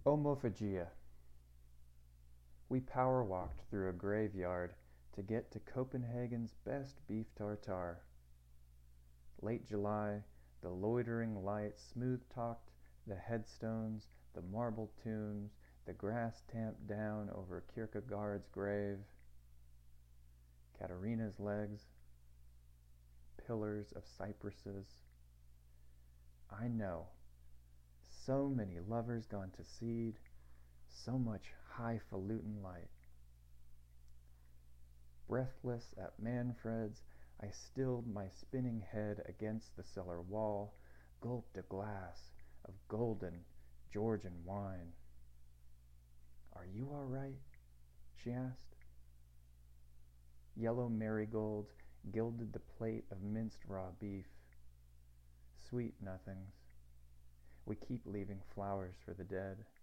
Omophagia. We power walked through a graveyard to get to Copenhagen's best beef tartare. Late July, the loitering light smooth-talked the headstones, the marble tombs, the grass tamped down over Kierkegaard's grave. Katerina's legs, pillars of cypresses. I know. So many lovers gone to seed, so much highfalutin light. Breathless at Manfred's, I stilled my spinning head against the cellar wall, gulped a glass of golden Georgian wine. "Are you all right?" she asked. Yellow marigolds gilded the plate of minced raw beef. Sweet nothings. We keep leaving flowers for the dead.